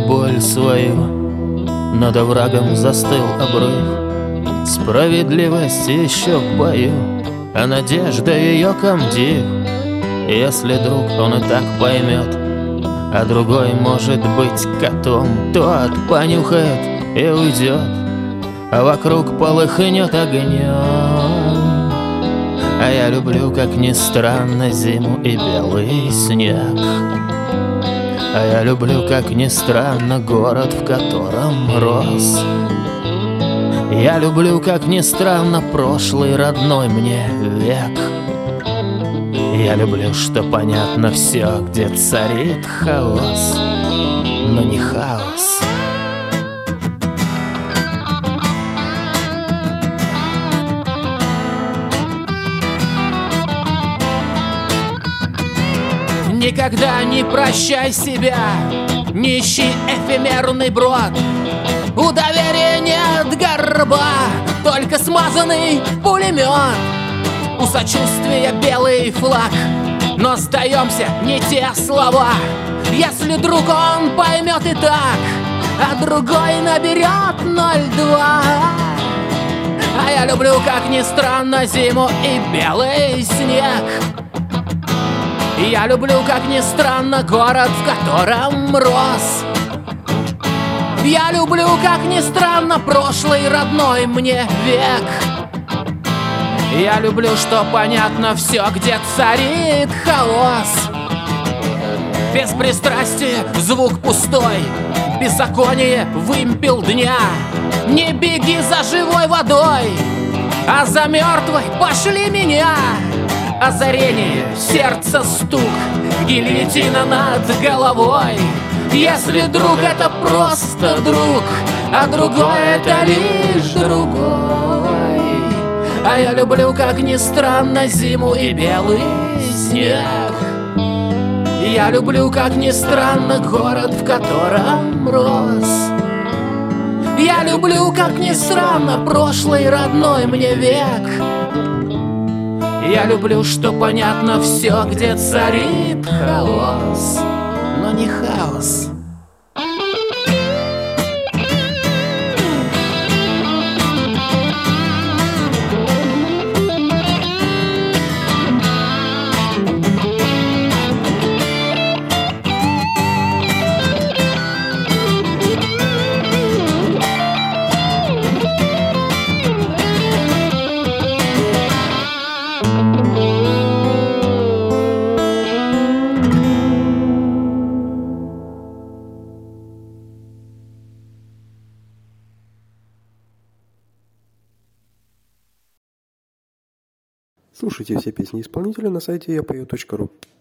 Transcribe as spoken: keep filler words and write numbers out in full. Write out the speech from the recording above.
боль свою, над оврагом застыл обрыв. Справедливость еще в бою, а надежда ее комдив. Если друг он и так поймет, а другой может быть котом, тот понюхает и уйдет, а вокруг полыхнет огнем. А я люблю, как ни странно, зиму и белый снег. А я люблю, как ни странно, город, в котором рос. Я люблю, как ни странно, прошлый родной мне век. Я люблю, что понятно все, где царит хаос, но не хаос. Никогда не прощай себя, не ищи эфемерный брод. У доверия нет горба, только смазанный пулемет. У сочувствия белый флаг, но сдаемся не те слова. Если друг он поймет и так, а другой наберет ноль два. А я люблю, как ни странно, зиму и белый снег. Я люблю, как ни странно, город, в котором рос. Я люблю, как ни странно, прошлый родной мне век. Я люблю, что понятно все, где царит хаос. Без пристрастия звук пустой, беззаконие вымпел дня. Не беги за живой водой, а за мертвой пошли меня. Озарение, сердце стук, гильотина над головой. Если друг это просто друг, а другой это лишь другой. А я люблю, как ни странно, зиму и белый снег. Я люблю, как ни странно, город, в котором рос. Я люблю, как ни странно, прошлый родной мне век. Я люблю, что понятно все, где царит хаос, но не хаос. Слушайте все песни исполнителя на сайте я пою точка ру.